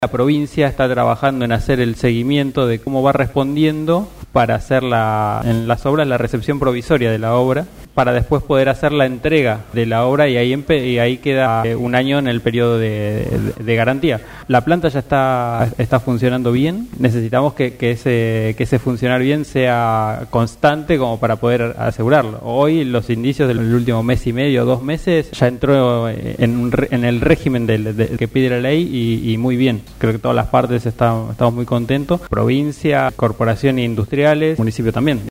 La provincia está trabajando en hacer el seguimiento de cómo va respondiendo para hacer en las obras la recepción provisoria de la obra, para después poder hacer la entrega de la obra y ahí queda un año en el periodo de garantía. La planta ya está funcionando bien, necesitamos que ese funcionar bien sea constante como para poder asegurarlo. Hoy los indicios del último mes y medio, 2 meses, ya entró en el régimen que pide la ley y muy bien. Creo que todas las partes estamos muy contentos, provincia, corporación industriales, municipio también.